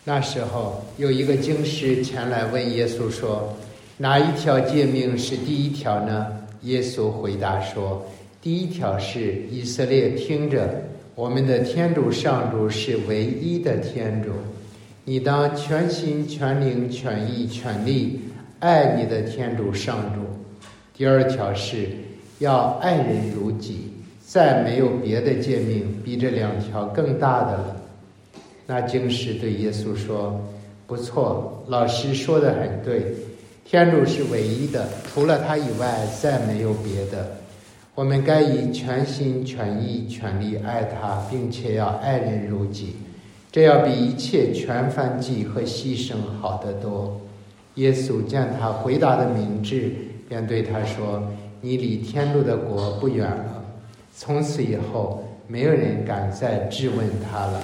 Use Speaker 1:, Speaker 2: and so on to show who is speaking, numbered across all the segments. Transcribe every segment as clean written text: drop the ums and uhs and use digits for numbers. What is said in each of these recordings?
Speaker 1: 那时候有一个经师前来问耶稣说，哪一条诫命是第一条呢？耶稣回答说，第一条是以色列听着，我们的天主上主是唯一的天主，你当全心全灵全意全力爱你的天主上主。第二条是要爱人如己，再没有别的诫命比这两条更大的了。那经师对耶稣说，不错，老师说得很对，天主是唯一的，除了他以外再没有别的。我们该以全心全意全力爱他，并且要爱人如己，这要比一切全燔祭和牺牲好得多。耶稣见他回答的明智，便对他说，你离天主的国不远了。从此以后，没有人敢再质问他了。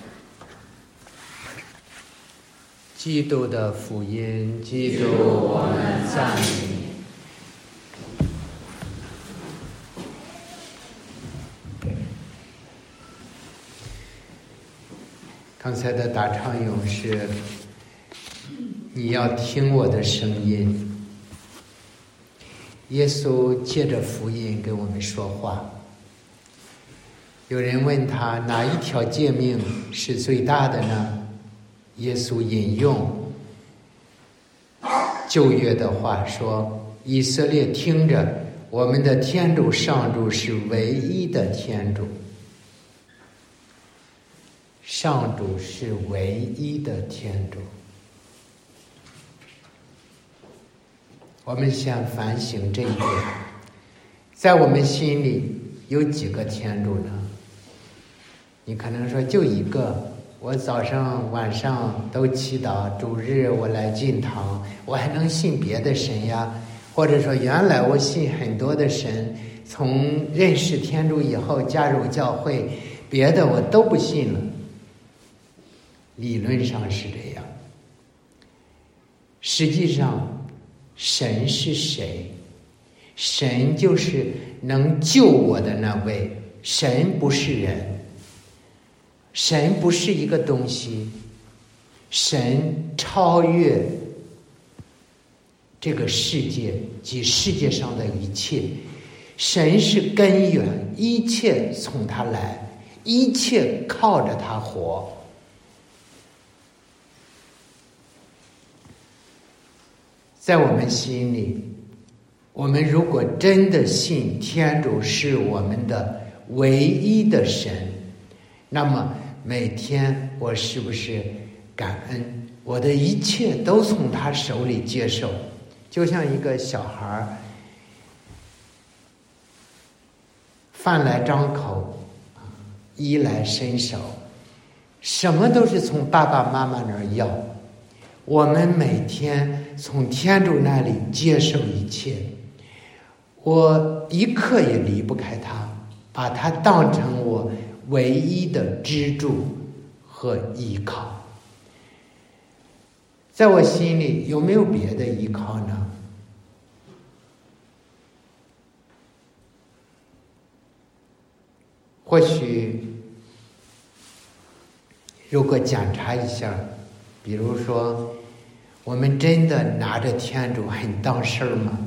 Speaker 1: 基督的福音，基督，我们赞美你。刚才的答唱咏是，你要听我的声音。耶稣借着福音跟我们说话。有人问他，哪一条诫命是最大的呢？耶稣引用旧约的话说，以色列听着，我们的天主上主是唯一的天主。上主是唯一的天主。我们先反省这一点，在我们心里有几个天主呢？你可能说就一个，我早上晚上都祈祷，主日我来进堂，我还能信别的神呀？或者说原来我信很多的神，从认识天主以后加入教会，别的我都不信了。理论上是这样，实际上神是谁？神就是能救我的那位。神不是人，神不是一个东西，神超越这个世界及世界上的一切。神是根源，一切从他来，一切靠着他活。在我们心里，我们如果真的信天主是我们的唯一的神，那么每天我是不是感恩？我的一切都从他手里接受，就像一个小孩饭来张口，衣来伸手，什么都是从爸爸妈妈那儿要。我们每天从天主那里接受一切，我一刻也离不开他，把他当成我唯一的支柱和依靠。在我心里有没有别的依靠呢？或许如果检查一下，比如说我们真的拿着天主很当事儿吗？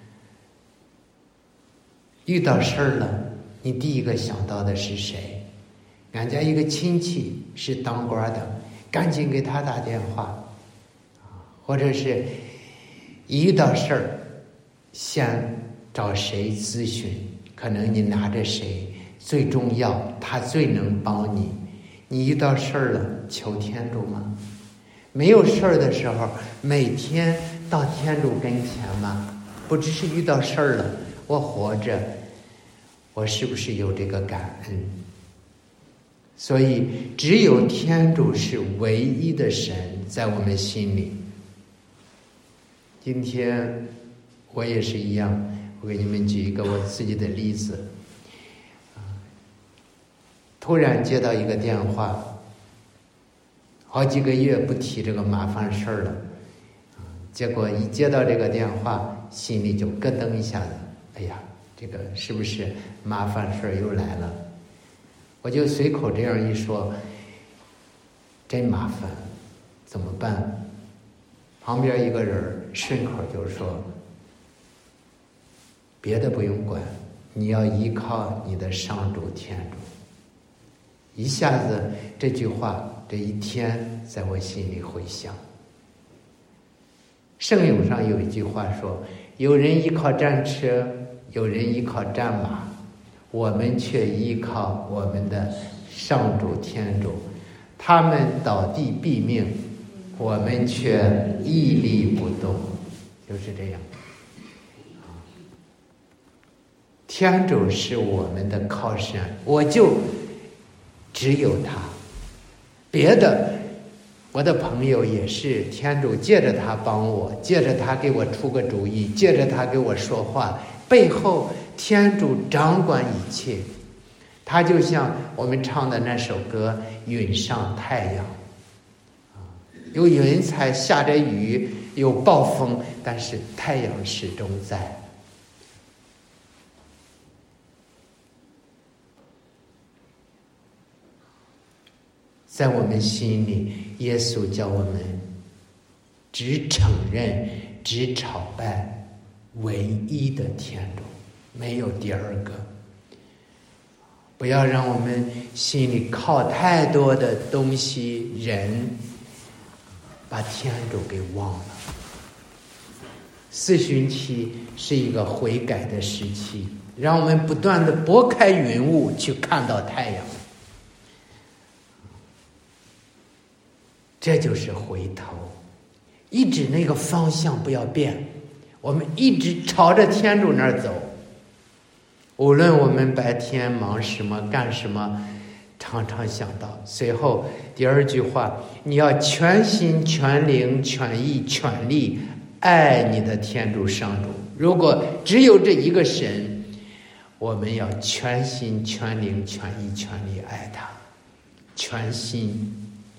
Speaker 1: 遇到事儿了，你第一个想到的是谁？俺家一个亲戚是当官的，赶紧给他打电话。或者是一遇到事儿，先找谁咨询？可能你拿着谁最重要，他最能帮你。你遇到事儿了，求天主吗？没有事儿的时候，每天到天主跟前吗？不只是遇到事儿了，我活着，我是不是有这个感恩？所以只有天主是唯一的神，在我们心里。今天我也是一样，我给你们举一个我自己的例子。突然接到一个电话，好几个月不提这个麻烦事儿了，结果一接到这个电话，心里就咯噔一下子，哎呀，这个是不是麻烦事儿又来了？我就随口这样一说，真麻烦， 怎么办？旁边一个人顺口就说：“别的不用管，你要依靠你的上主天主。”一下子这句话这一天在我心里回响。圣咏上有一句话说：“有人依靠战车，有人依靠战马，我们却依靠我们的上主天主。他们倒地毙命，我们却屹立不动。”就是这样。天主是我们的靠山，我就只有他。别的我的朋友也是天主借着他帮我，借着他给我出个主意，借着他给我说话，背后天主掌管一切。他就像我们唱的那首歌《云上太阳》，有云彩，下着雨，有暴风，但是太阳始终在。在我们心里，耶稣叫我们只承认、只朝拜唯一的天主，没有第二个。不要让我们心里靠太多的东西、人，把天主给忘了。四旬期是一个悔改的时期，让我们不断的拨开云雾，去看到太阳。这就是回头，一直那个方向不要变，我们一直朝着天主那儿走。无论我们白天忙什么干什么，常常想到随后第二句话，你要全心全灵全意全力爱你的天主上主。如果只有这一个神，我们要全心全灵全意全力爱他，全心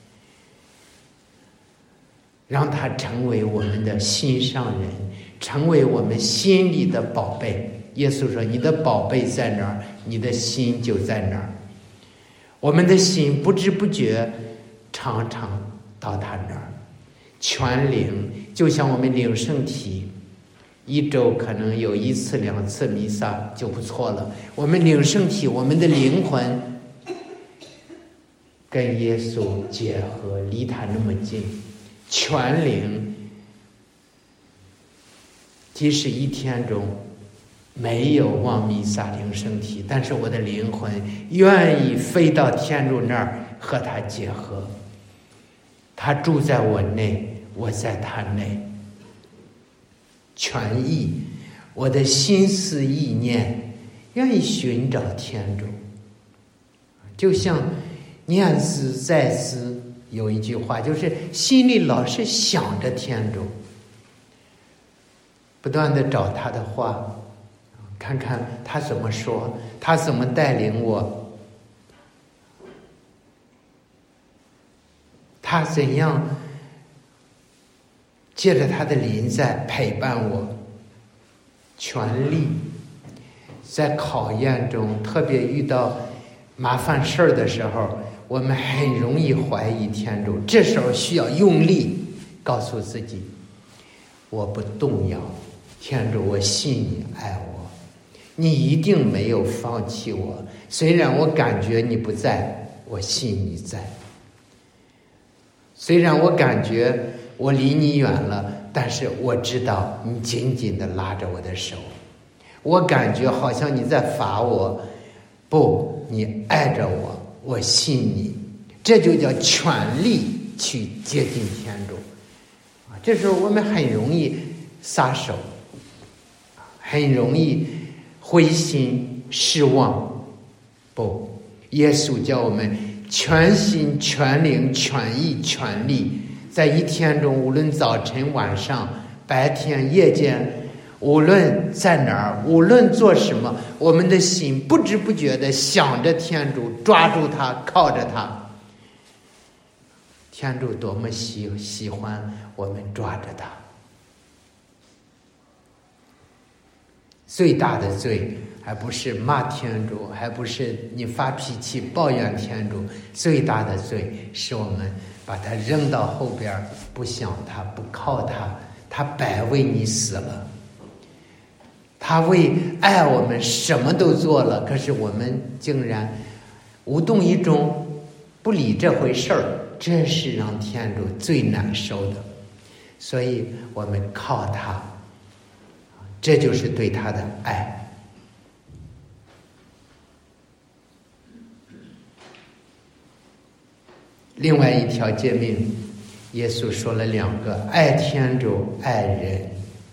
Speaker 1: 让他成为我们的心上人，成为我们心里的宝贝。耶稣说：“你的宝贝在哪儿，你的心就在哪儿。”我们的心不知不觉常常到他那儿，全灵，就像我们领圣体，一周可能有1次2次弥撒就不错了。我们领圣体，我们的灵魂跟耶稣结合，离他那么近。全灵，即使一天中没有望弥撒领圣体，但是我的灵魂愿意飞到天主那儿和他结合。他住在我内，我在他内。全意，我的心思意念愿意寻找天主。就像念兹在兹有一句话，就是心里老是想着天主，不断的找他的话，看看他怎么说，他怎么带领我，他怎样借着他的临在陪伴我。全力在考验中，特别遇到麻烦事儿的时候，我们很容易怀疑天主，这时候需要用力告诉自己，我不动摇，天主，我信你爱我，你一定没有放弃我，虽然我感觉你不在，我信你在。虽然我感觉我离你远了，但是我知道你紧紧地拉着我的手。我感觉好像你在罚我，不，你爱着我，我信你。这就叫全力去接近天主。这时候我们很容易撒手，很容易灰心失望。不，耶稣叫我们全心全灵全意全力，在一天中，无论早晨晚上白天夜间，无论在哪儿，无论做什么，我们的心不知不觉地想着天主，抓住他，靠着他。天主多么喜欢我们抓着他。 最大的罪还不是骂天主，还不是你发脾气抱怨天主，最大的罪是我们把他扔到后边，不想他，不靠他，他白为你死了，他为爱我们什么都做了，可是我们竟然无动于衷，不理这回事儿，这是让天主最难受的。所以我们靠他，这就是对他的爱。另外一条诫命，耶稣说了2个：爱天主，爱人。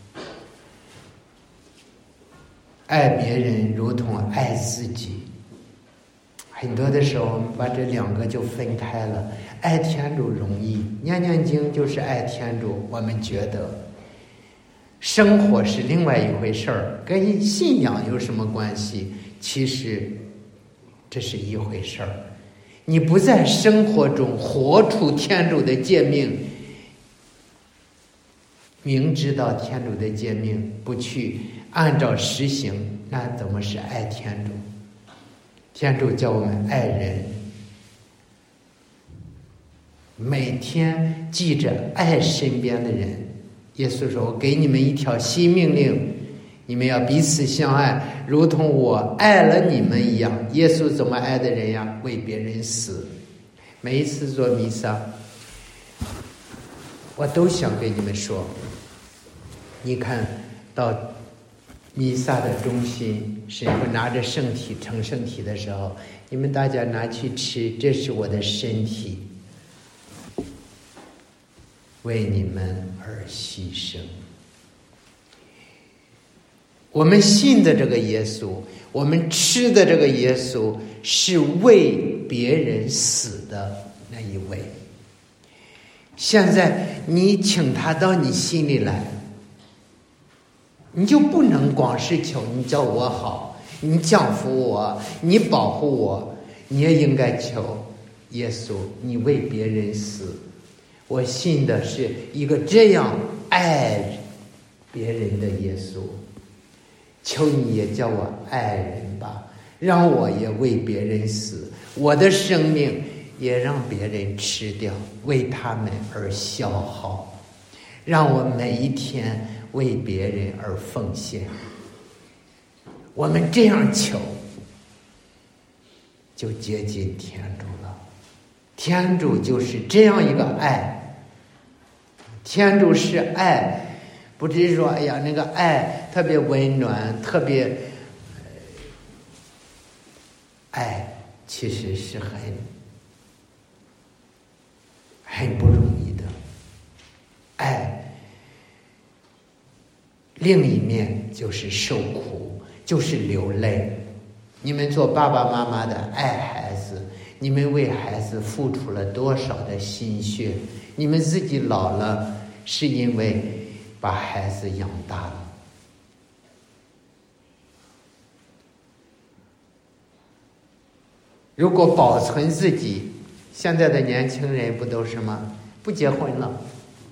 Speaker 1: 爱别人如同爱自己。很多的时候我们把这2个就分开了。爱天主容易，念念经就是爱天主，我们觉得生活是另外一回事儿，跟信仰有什么关系？其实这是一回事儿。你不在生活中活出天主的诫命，明知道天主的诫命不去按照实行，那怎么是爱天主？天主叫我们爱人，每天记着爱身边的人。耶稣说：我给你们一条新命令，你们要彼此相爱，如同我爱了你们一样。耶稣怎么爱的人呀？为别人死。每一次做弥撒，我都想跟你们说，你看到弥撒的中心，神父拿着圣体盛圣体的时候，你们大家拿去吃，这是我的身体，为你们而牺牲。我们信的这个耶稣，我们吃的这个耶稣，是为别人死的那一位。现在你请他到你心里来，你就不能光是求你叫我好，你降服我，你保护我，你也应该求耶稣，你为别人死。我信的是一个这样爱别人的耶稣，求你也叫我爱人吧，让我也为别人死，我的生命也让别人吃掉，为他们而消耗，让我每一天为别人而奉献。我们这样求，就接近天主了。天主就是这样一个爱，天主是爱，不是说哎呀那个爱特别温暖，特别爱，其实是很不容易的。爱另一面就是受苦，就是流泪。你们做爸爸妈妈的爱孩子，你们为孩子付出了多少的心血？你们自己老了，是因为把孩子养大了。如果保存自己，现在的年轻人不都是吗？不结婚了，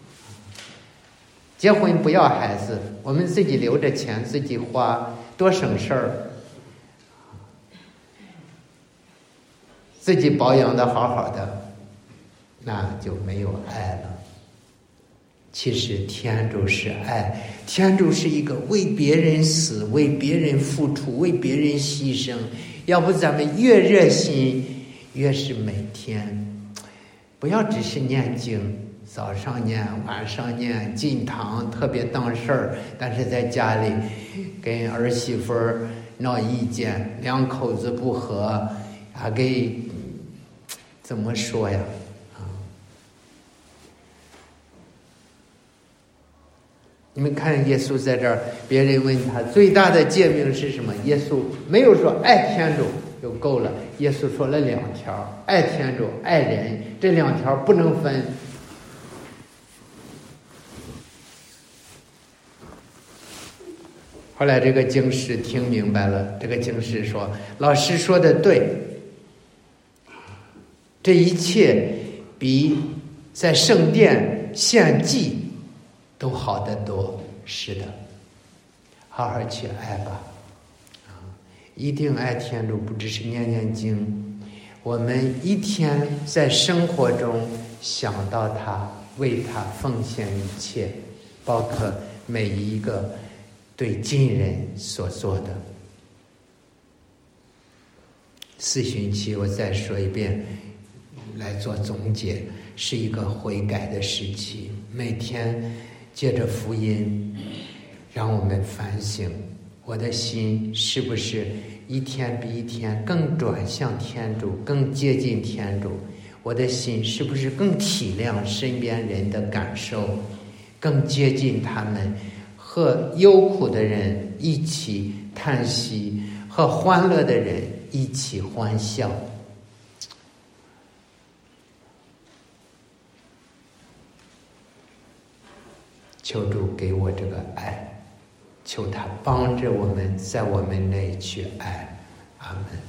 Speaker 1: 结婚不要孩子，我们自己留着钱自己花，多省事儿，自己保养的好好的，那就没有爱了。其实天主是爱，天主是一个为别人死，为别人付出，为别人牺牲。要不咱们越热心，越是每天，不要只是念经，早上念晚上念，进堂特别当事儿，但是在家里跟儿媳妇闹意见，两口子不和，还给怎么说呀？你们看耶稣在这儿，别人问他最大的诫命是什么，耶稣没有说爱天主就够了，耶稣说了2条，爱天主爱人，这2条不能分。后来这个经师听明白了，这个经师说，老师说的对，这一切比在圣殿献祭都好得多。是的， 好好去爱吧。一定爱天主，不只是念念经，我们一天在生活中想到他，为他奉献一切，包括每一个对近人所做的。四旬期我再说一遍来做总结，是一个悔改的时期，每天借着福音让我们反省，我的心是不是一天比一天更转向天主，更接近天主？我的心是不是更体谅身边人的感受，更接近他们，和忧苦的人一起叹息，和欢乐的人一起欢笑？求主给我这个爱，求他帮着我们在我们内去爱。阿门。